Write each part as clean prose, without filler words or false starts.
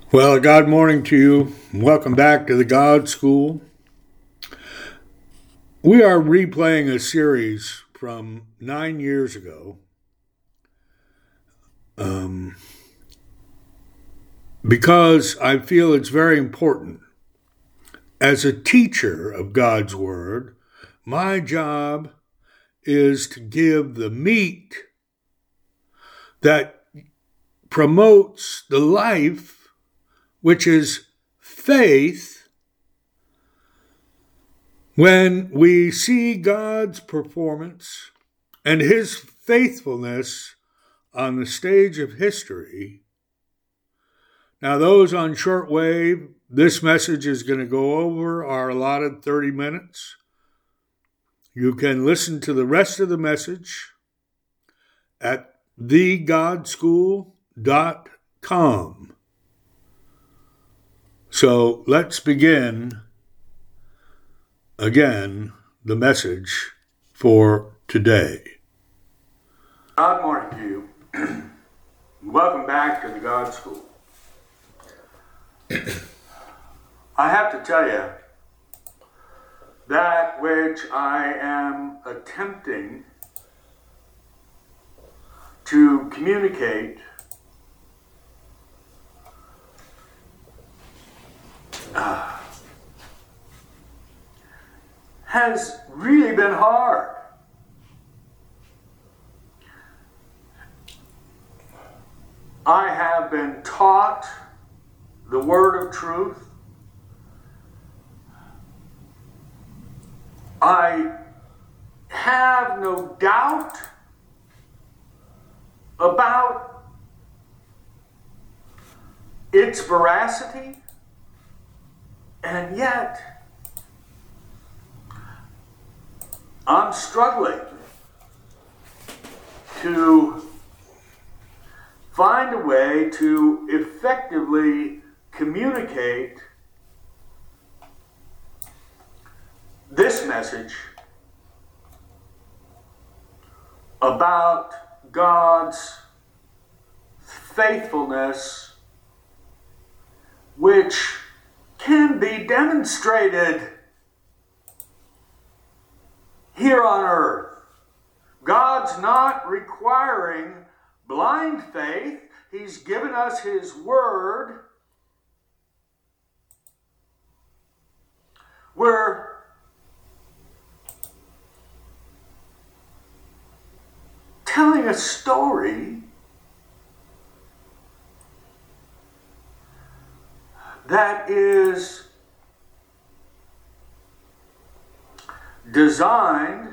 Well, God morning to you. Welcome back to the God School. We are replaying a series from 9 years ago because I feel it's very important. As a teacher of God's Word, my job is to give the meat that promotes the life, which is faith. When we see God's performance and his faithfulness on the stage of history. Now, those on shortwave, this message is going to go over our allotted 30 minutes. You can listen to the rest of the message at thegodschool.com. So let's begin again the message for today. God morning to you. Welcome back to the God School. I have to tell you, that which I am attempting to communicate has really been hard. I have been taught the word of truth. I have no doubt about its veracity, and yet I'm struggling to find a way to effectively communicate this message about God's faithfulness, which can be demonstrated here on earth. God's not requiring blind faith. He's given us his word. We're telling a story that is designed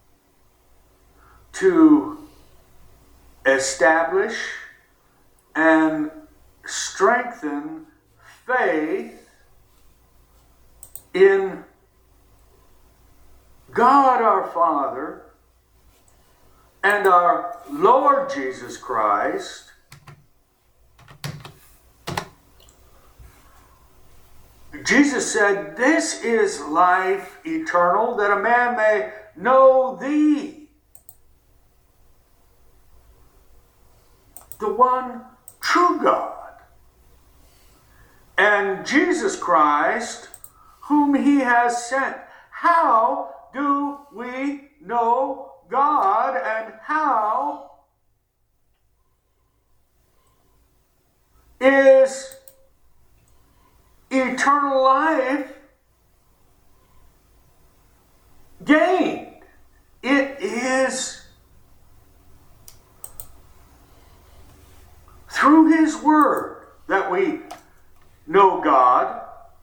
to establish and strengthen faith in God our Father and our Lord Jesus Christ, Jesus said, "This is life eternal, that a man may know thee, the one true God, and Jesus Christ, whom he has sent." How do we know God, and how is eternal life gained? It is through his word that we know God,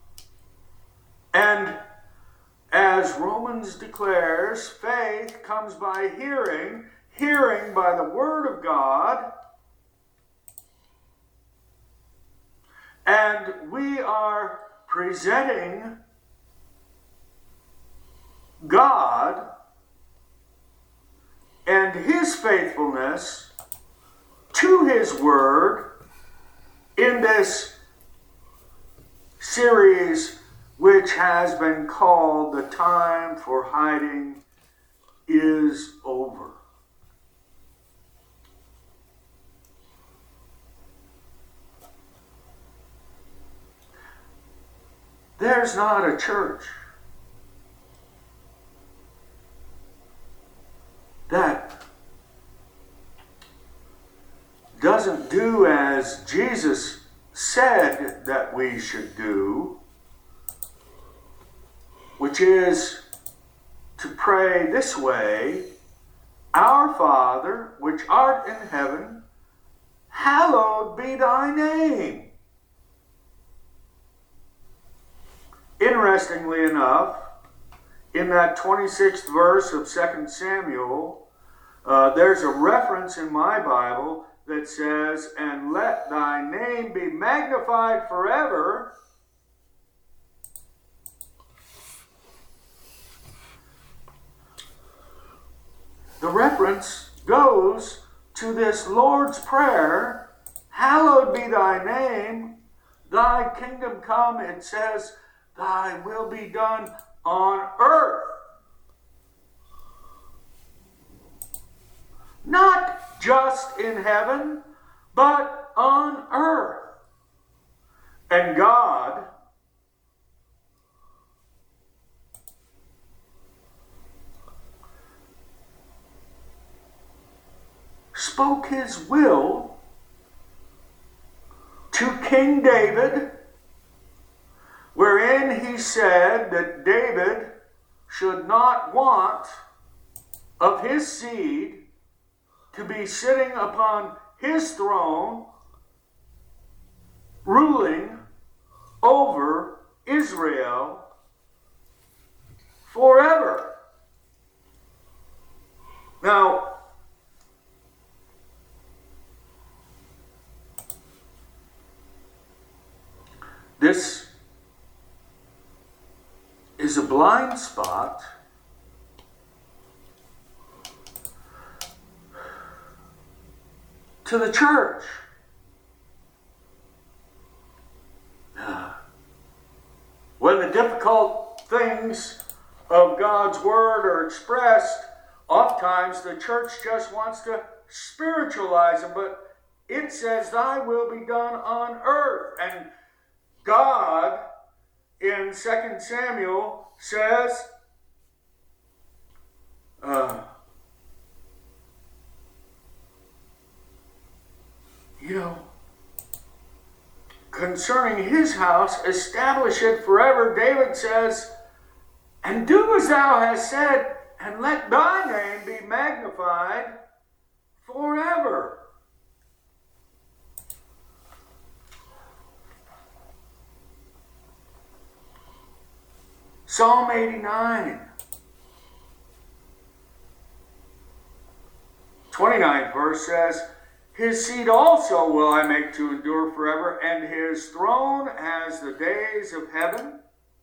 and as Romans declares, faith comes by hearing, hearing by the word of God. And we are presenting God and his faithfulness to his word in this series, which has been called "The Time for Hiding is Over." there's not a church that doesn't do as Jesus said that we should do, which is to pray this way: Our Father, which art in heaven, hallowed be thy name. Interestingly enough, in that 26th verse of 2 Samuel, there's a reference in my Bible that says, and let thy name be magnified forever. The reference goes to this Lord's Prayer, hallowed be thy name, thy kingdom come. It says, thy will be done on earth. Not just in heaven, but on earth. And God spoke his will to King David, wherein he said that David should not want of his seed to be sitting upon his throne, ruling over Israel forever. Now, this is a blind spot to the church. When the difficult things of God's Word are expressed, oftentimes the church just wants to spiritualize them, but it says, thy will be done on earth. And God, in 2 Samuel, says, concerning his house, establish it forever. David says, and do as thou hast said, and let thy name be magnified forever. Psalm 89, 29th verse says, his seed also will I make to endure forever, and his throne as the days of heaven.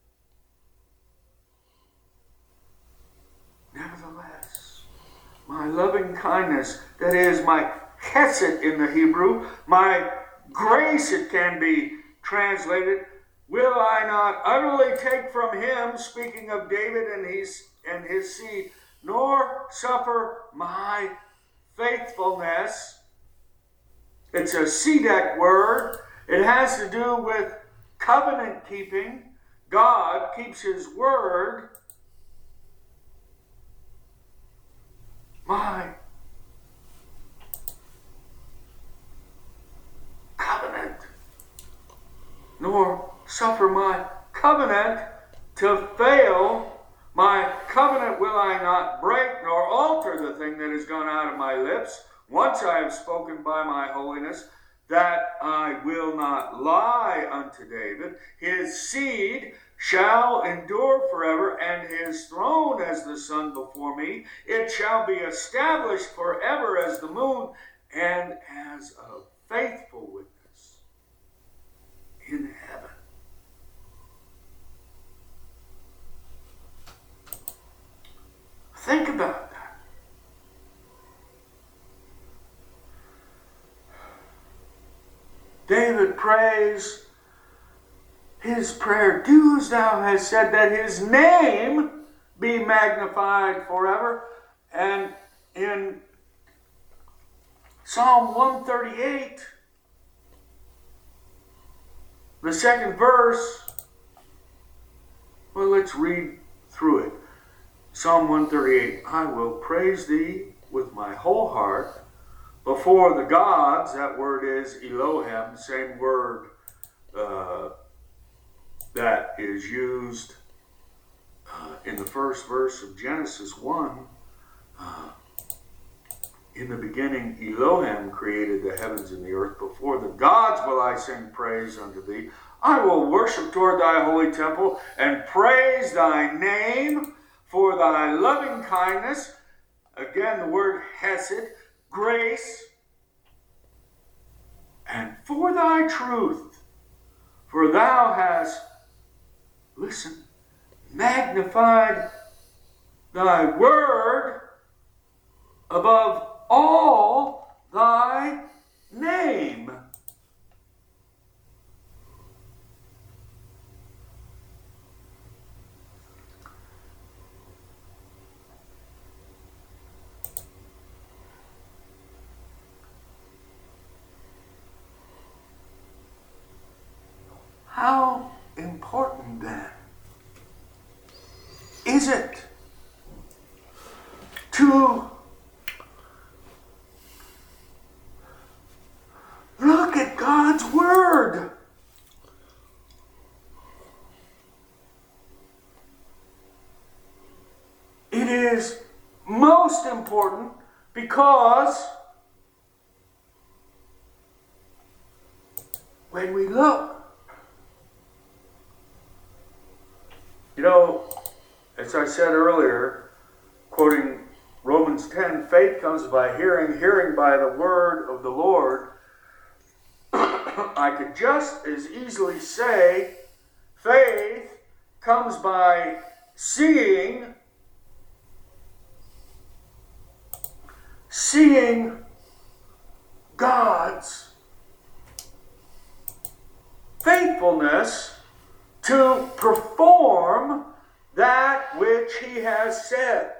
Nevertheless, my loving kindness, that is my chesed in the Hebrew, my grace it can be translated, will I not utterly take from him, speaking of David and his seed, nor suffer my faithfulness. It's a Sedek word. It has to do with covenant keeping. God keeps his word. My covenant, nor suffer my covenant to fail. My covenant will I not break, nor alter the thing that has gone out of my lips. Once I have spoken by my holiness, that I will not lie unto David. His seed shall endure forever, and his throne as the sun before me. It shall be established forever as the moon, and as a faithful witness in heaven. Think about that. David prays his prayer, do as thou hast said, that his name be magnified forever. And in Psalm 138, the second verse, Well, let's read through it. Psalm 138, I will praise thee with my whole heart before the gods. That word is Elohim, same word that is used in the first verse of Genesis 1. In the beginning, Elohim created the heavens and the earth. Before the gods will I sing praise unto thee. I will worship toward thy holy temple and praise thy name for thy loving kindness. Again, the word hesed, grace, and for thy truth. For thou hast, listen, magnified thy word above all thy name. How important then is it to look at God's Word? It is most important because when we look, as I said earlier, quoting Romans 10, faith comes by hearing, hearing by the word of the Lord. I could just as easily say faith comes by seeing God's faithfulness to perform that which he has said.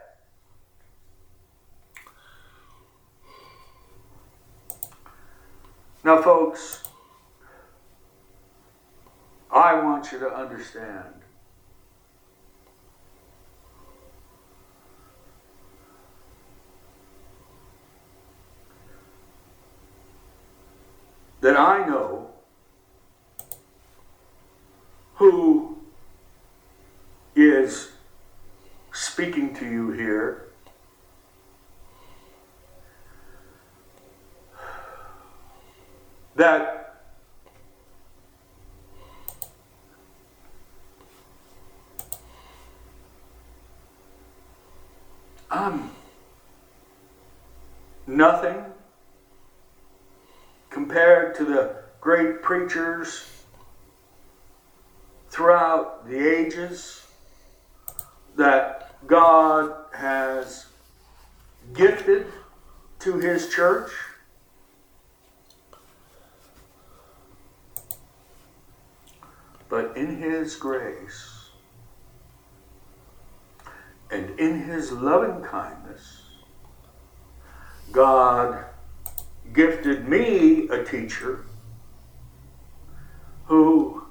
Now, folks, I want you to understand that I know who is speaking to you here. That I'm nothing compared to the great preachers throughout the ages that God has gifted to his church. But in his grace and in his loving kindness, God gifted me a teacher who,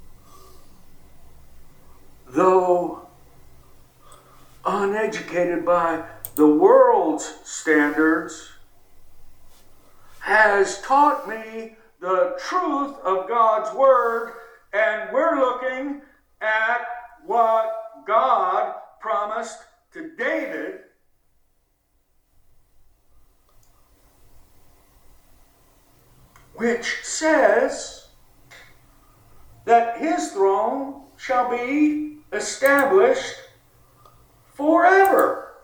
though uneducated by the world's standards, has taught me the truth of God's Word. And we're looking at what God promised to David which says that his throne shall be established forever.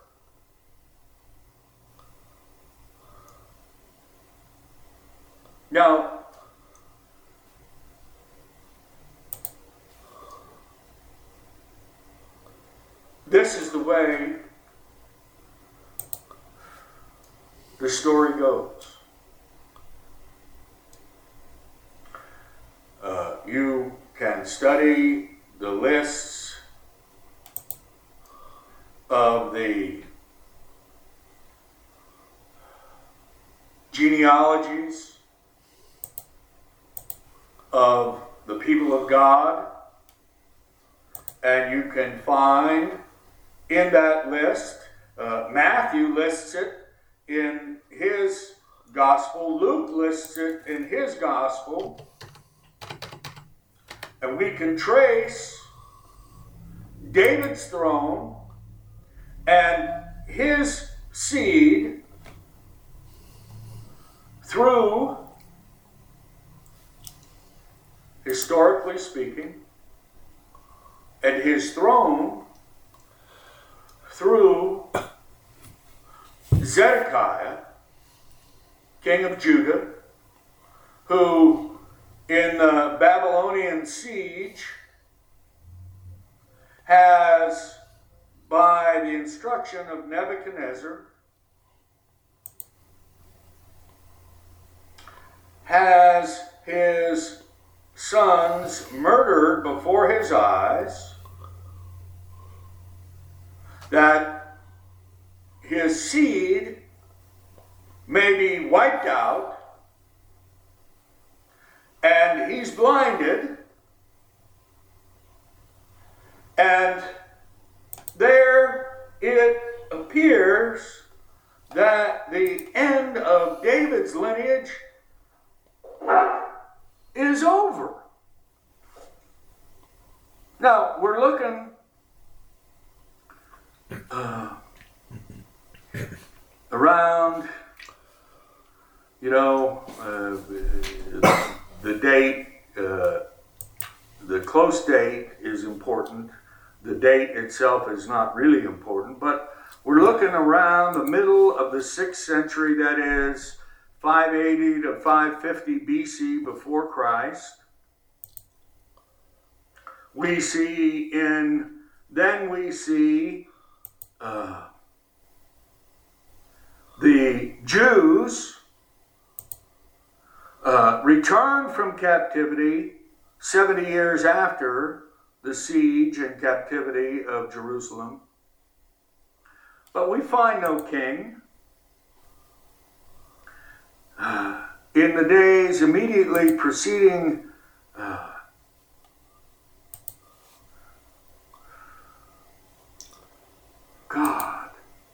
Now, this is the way the story goes. You can study the lists of the genealogies of the people of God And you can find in that list, Matthew lists it in his gospel, Luke lists it in his gospel, and we can trace David's throne and his seed through, historically speaking, and his throne through Zedekiah, king of Judah, who in the Babylonian siege has, by the instruction of Nebuchadnezzar, has his sons murdered before his eyes, that his seed may be wiped out, and he's blinded, and there it appears that the end of David's lineage is over. Now, we're looking around, the date, the close date is important. The date itself is not really important, but we're looking around the middle of the 6th century, that is 580 to 550 BC before Christ. We see the Jews return from captivity 70 years after the siege and captivity of Jerusalem. But we find no king. In the days immediately preceding God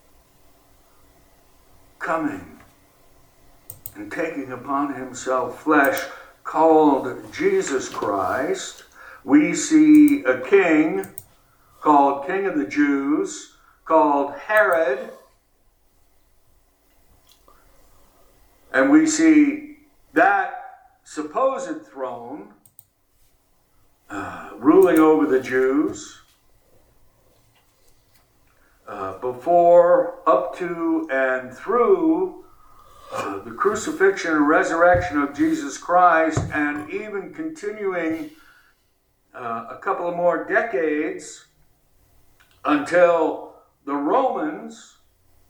coming and taking upon himself flesh, called Jesus Christ, we see a king called King of the Jews, called Herod, and we see that supposed throne ruling over the Jews before, up to, and through the crucifixion and resurrection of Jesus Christ, and even continuing a couple of more decades until the Romans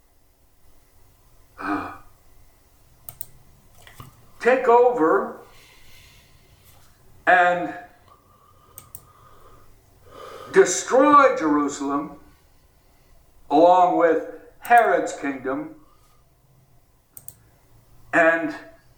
take over and destroy Jerusalem along with Herod's kingdom, and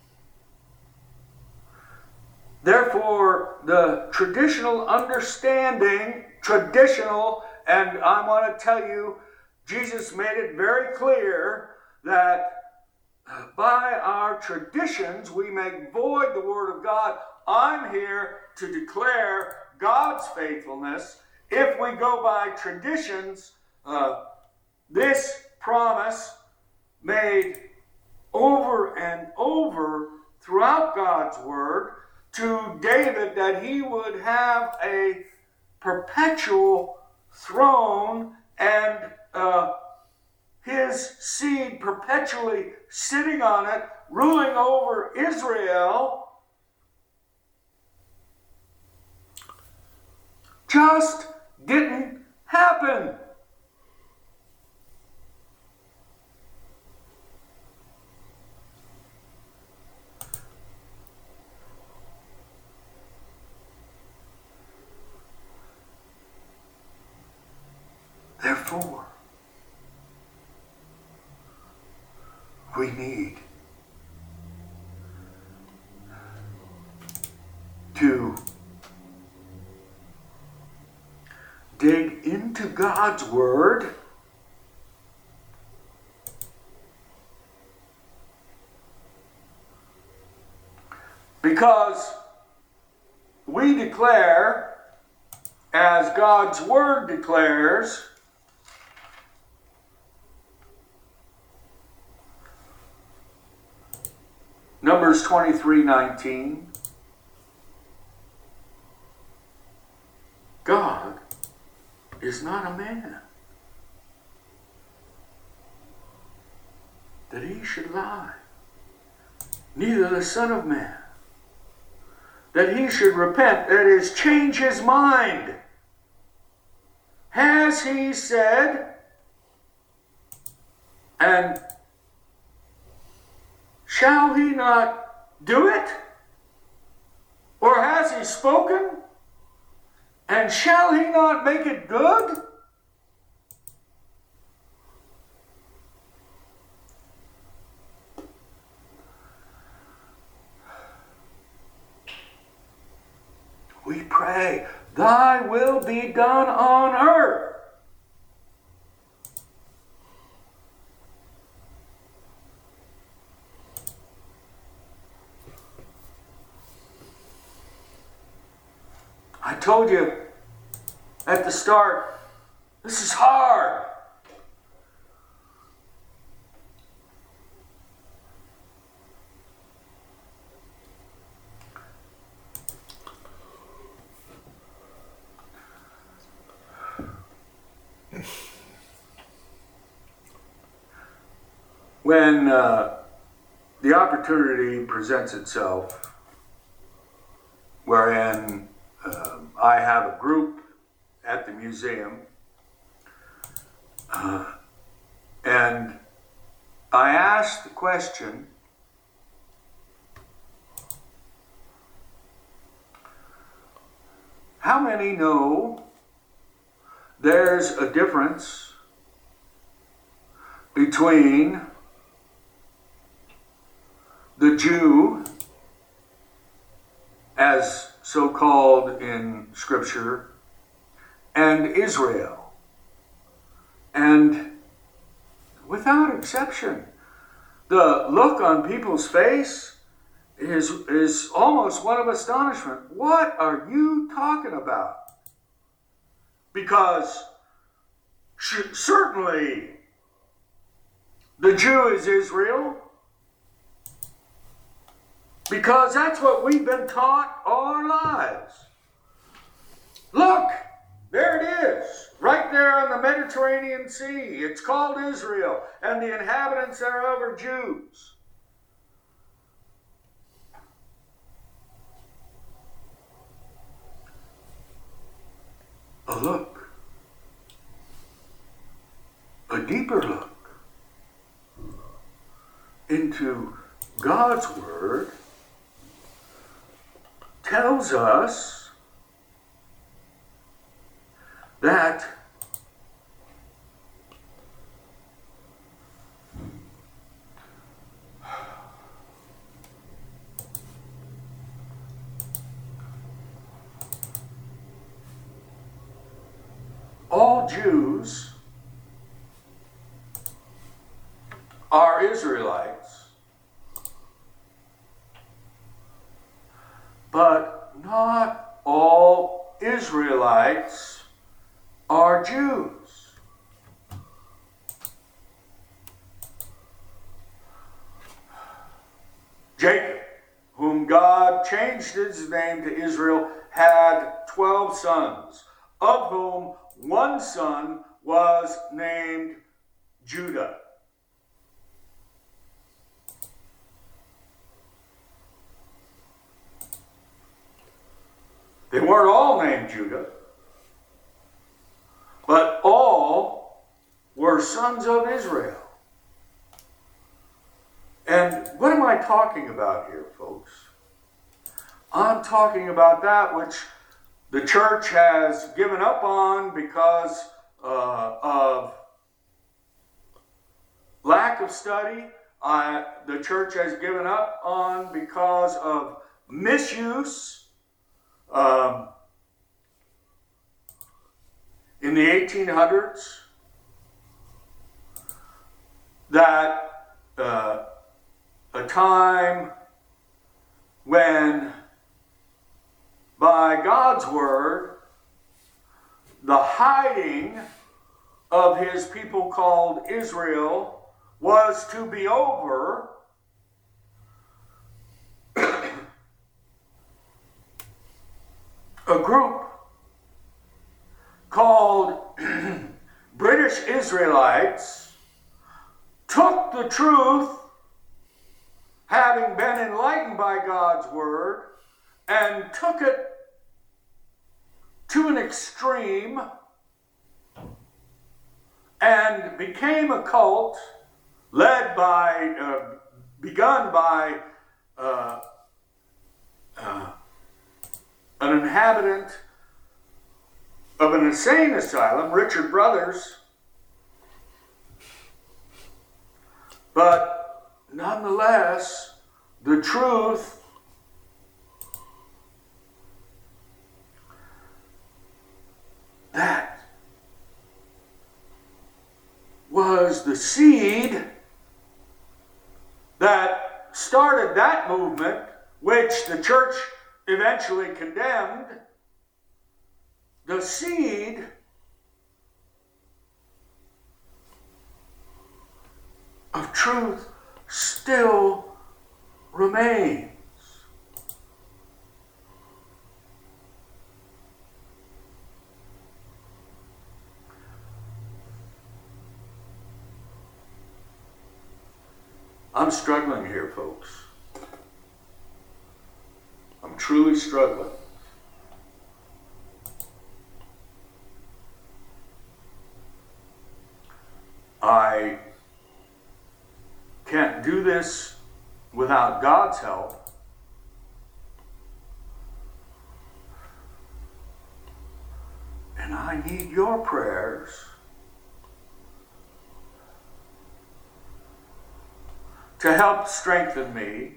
therefore the traditional understanding, and I want to tell you, Jesus made it very clear that by our traditions we make void the word of God. I'm here to declare God's faithfulness. If we go by traditions, this promise made over and over throughout God's word to David, that he would have a perpetual throne and his seed perpetually sitting on it, ruling over Israel, just didn't happen. Therefore, we need to dig into God's Word, because we declare, as God's Word declares, Numbers 23:19, God is not a man that he should lie, neither the Son of Man that he should repent, that is, change his mind. Has he said, and shall he not do it? Or has he spoken, and shall he not make it good? We pray, thy will be done on earth. I told you at the start, this is hard. When the opportunity presents itself, wherein I have a group at the museum, and I asked the question, how many know there's a difference between the Jew, as so called in Scripture, and Israel? And without exception, the look on people's face is almost one of astonishment. What are you talking about? Because certainly the Jew is Israel, because that's what we've been taught all our lives. Look, there it is, right there on the Mediterranean Sea. It's called Israel, and the inhabitants thereof are Jews. A look, a deeper look into God's Word tells us that all Jews are Israelites, but not all Israelites are Jews. Jacob, whom God changed his name to Israel, had 12 sons, of whom one son was named Judah. They weren't all named Judah, but all were sons of Israel. And what am I talking about here, folks? I'm talking about that which the church has given up on because of lack of study. The church has given up on because of misuse. In in the 1800s that a time when, by God's word, the hiding of his people called Israel was to be over. A group called British Israelites took the truth, having been enlightened by God's word, and took it to an extreme and became a cult begun by an inhabitant of an insane asylum, Richard Brothers. But nonetheless, the truth that was the seed that started that movement, which the church eventually condemned, the seed of truth still remains. I'm struggling here, folks. I'm truly struggling. I can't do this without God's help. And I need your prayers to help strengthen me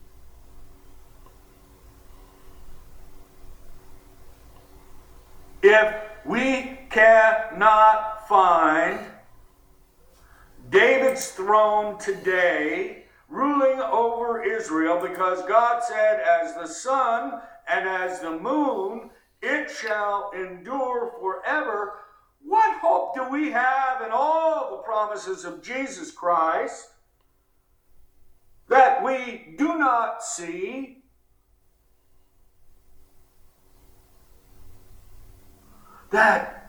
if we cannot find David's throne today, ruling over Israel, because God said, as the sun and as the moon, it shall endure forever. What hope do we have in all the promises of Jesus Christ that we do not see? That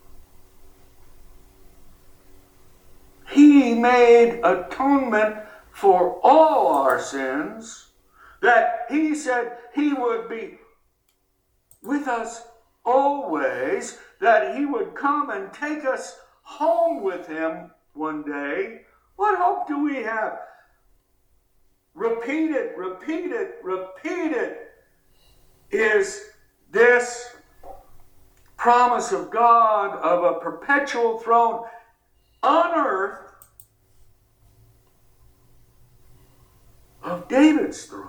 He made atonement for all our sins, that He said He would be with us always, that He would come and take us home with Him one day. What hope do we have? Repeated is this promise of God of a perpetual throne on earth of David's throne.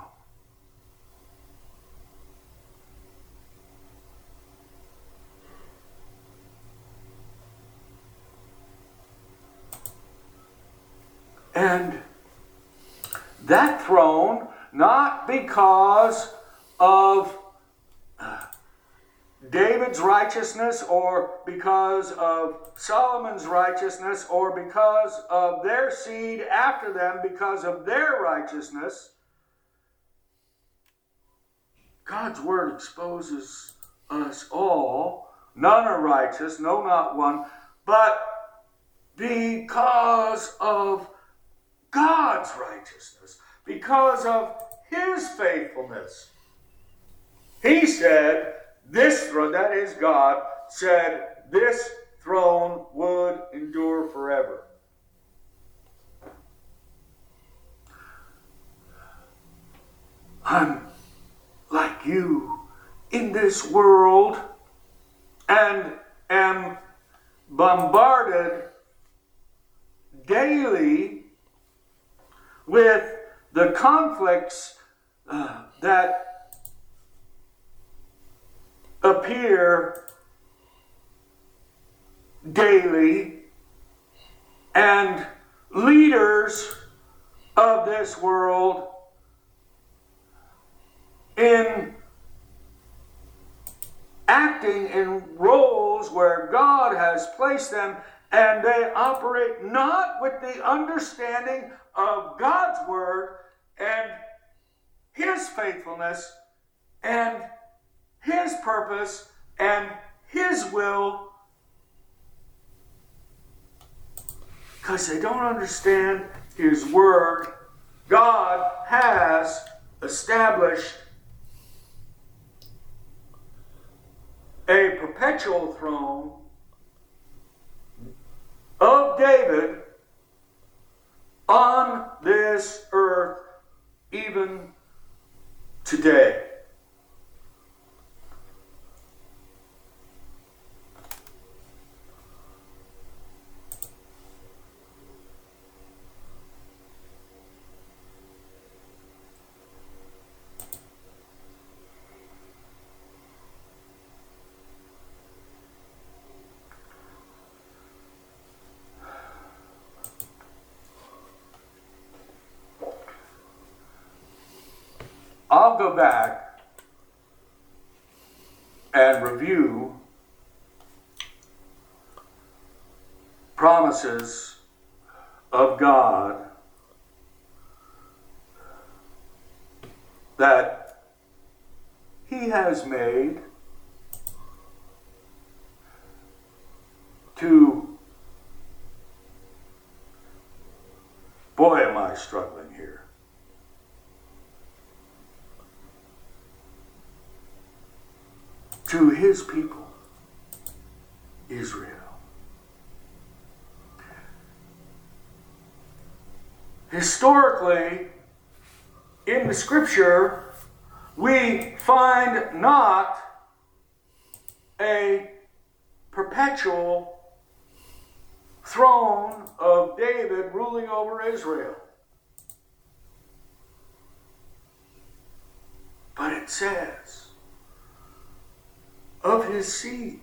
And that throne, not because of David's righteousness or because of Solomon's righteousness or because of their seed after them, because of their righteousness. God's word exposes us all. None are righteous, no, not one, but because of God's righteousness, because of His faithfulness. He said, this throne, that is God, said this throne would endure forever. I'm like you in this world and am bombarded daily with the conflicts that appear daily, and leaders of this world in acting in roles where God has placed them, and they operate not with the understanding of God's word and His faithfulness and His purpose and His will, because they don't understand His word. God has established a perpetual throne of David on this earth even today. I'll go back and review promises of God that He has made to, boy am I struggling here, to His people, Israel. Historically, in the scripture, we find not a perpetual throne of David ruling over Israel. But it says, of his seed.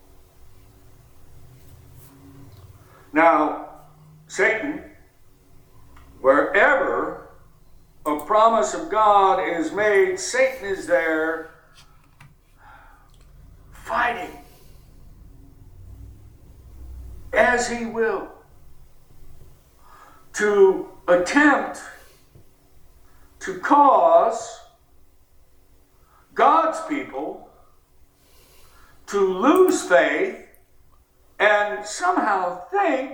Now, Satan, wherever a promise of God is made, Satan is there fighting as he will to attempt to cause God's people to lose faith and somehow think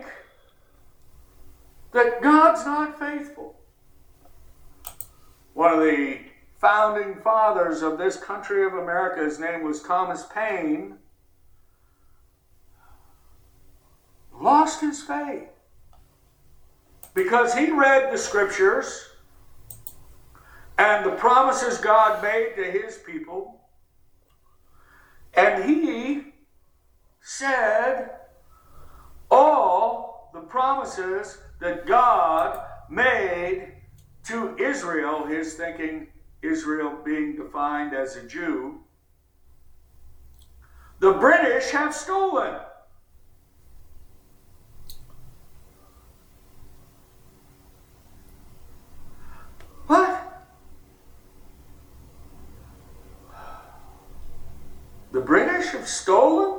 that God's not faithful. One of the founding fathers of this country of America, his name was Thomas Paine, lost his faith because he read the scriptures and the promises God made to his people, and he said all the promises that God made to Israel, his thinking Israel being defined as a Jew, the British have stolen. What? The British have stolen?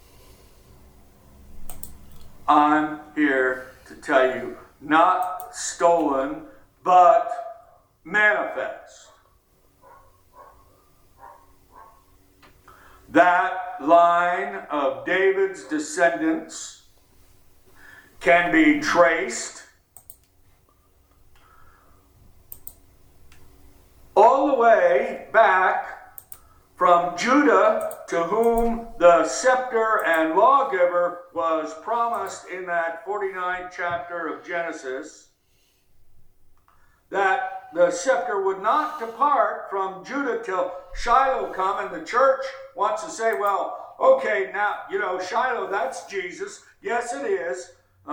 I'm here to tell you, not stolen, but manifest. That line of David's descendants can be traced all the way back from Judah, to whom the scepter and lawgiver was promised in that 49th chapter of Genesis, that the scepter would not depart from Judah till Shiloh come, and the church wants to say, well, okay, now, Shiloh, that's Jesus. Yes, it is.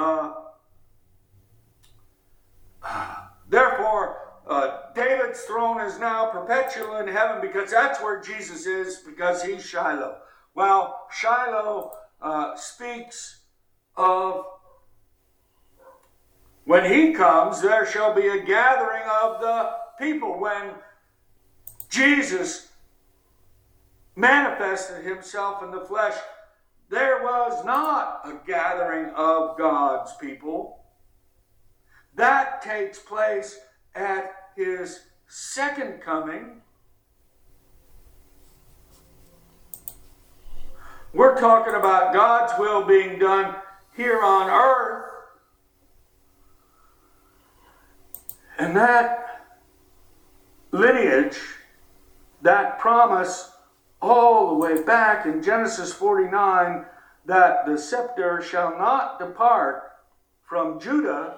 Therefore, David's throne is now perpetual in heaven because that's where Jesus is, because he's Shiloh. Well, Shiloh speaks of when he comes, there shall be a gathering of the people. When Jesus manifested himself in the flesh, there was not a gathering of God's people. That takes place at his second coming. We're talking about God's will being done here on earth. And that lineage, that promise, all the way back in Genesis 49, that the scepter shall not depart from Judah,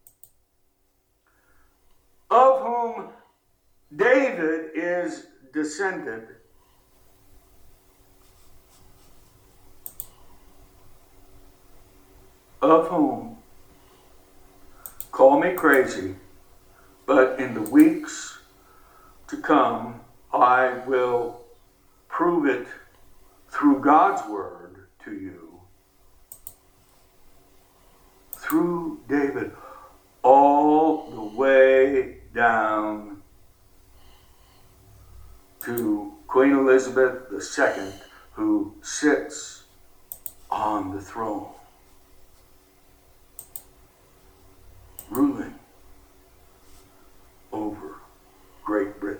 of whom David is descended. Of whom, call me crazy, but in the weeks to come, I will prove it through God's word to you. Through David, all the way down to Queen Elizabeth II, who sits on the throne, ruling over Great Britain.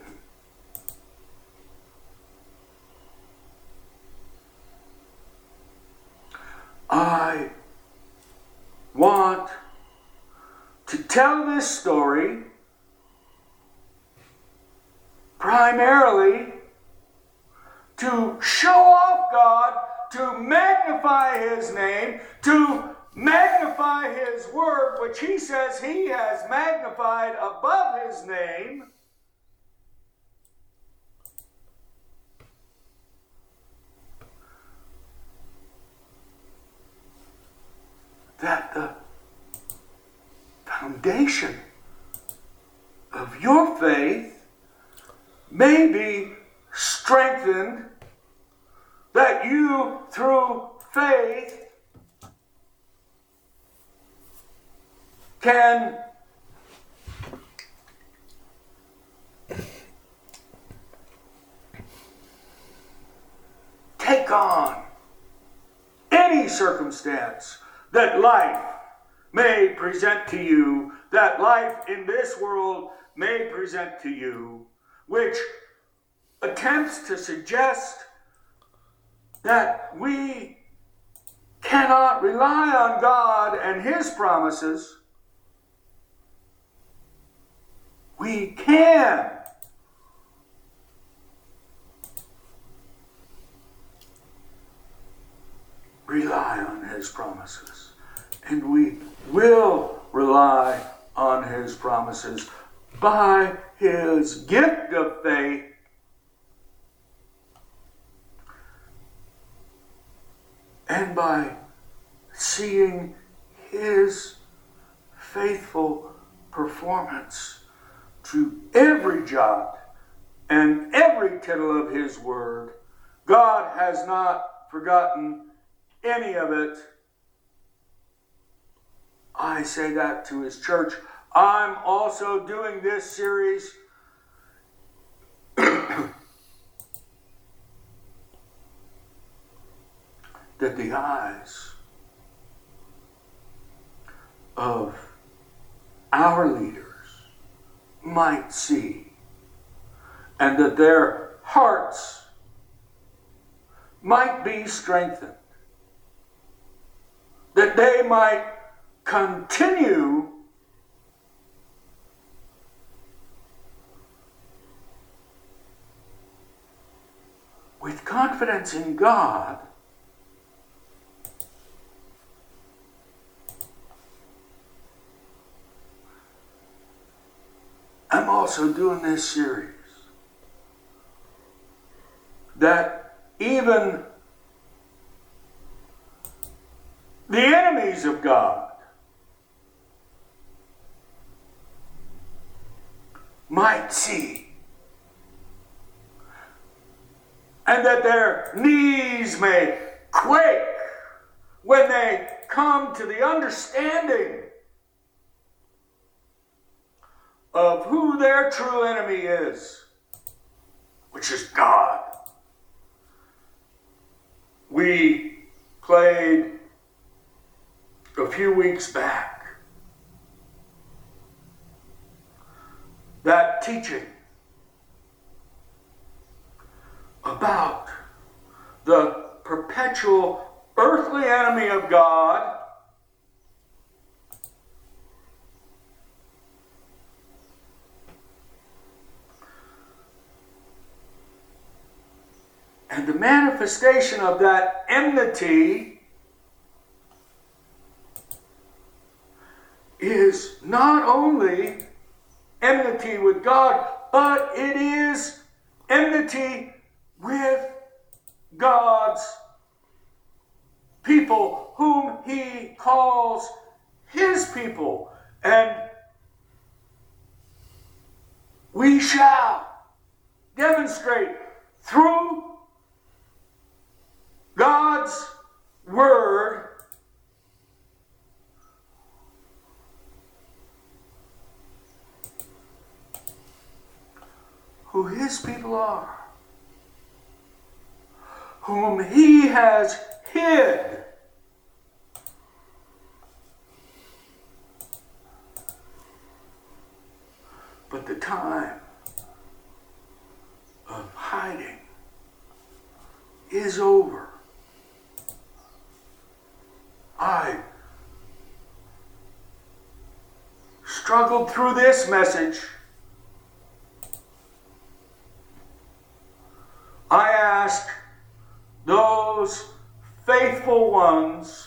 I want to tell this story primarily to show off God, to magnify his name, to magnify his word, which he says he has magnified above his name. That the foundation of your faith may be strengthened, that you, through faith, can take on any circumstance that life may present to you, that life in this world may present to you, which attempts to suggest that we cannot rely on God and his promises. We can. Rely on his promises. And we will rely on his promises by his gift of faith and by seeing his faithful performance to every jot and every tittle of his word. God has not forgotten any of it. I say that to his church. I'm also doing this series that the eyes of our leaders might see, and that their hearts might be strengthened, that they might continue with confidence in God I'm also doing this series that even the enemies of God might see, and that their knees may quake when they come to the understanding of who their true enemy is, which is God. We played a few weeks back that teaching about the perpetual earthly enemy of God, and the manifestation of that enmity is not only enmity with God, but it is enmity with God's people, whom he calls his people. And we shall demonstrate through God's word who his people are, whom he has hid but the time of hiding is over. I struggled through this message. I asked those faithful ones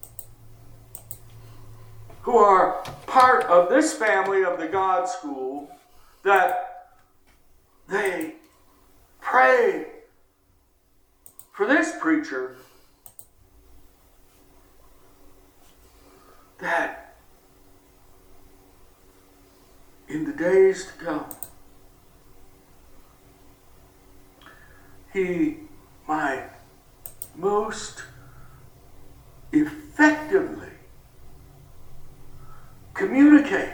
who are part of this family of the God School that they pray for this preacher, that in the days to come he might most effectively communicate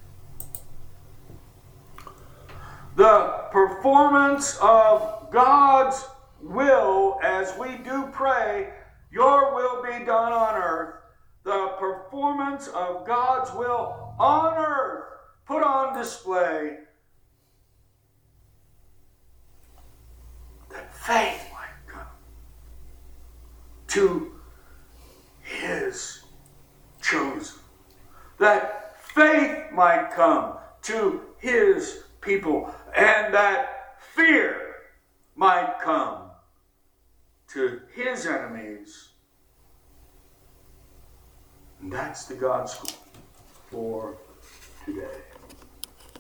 the performance of God's will as we do pray, your will be done on earth. The performance of God's will on earth put on display, that faith might come to his chosen, that faith might come to his people, and that fear might come to his enemies. And that's the God School for today.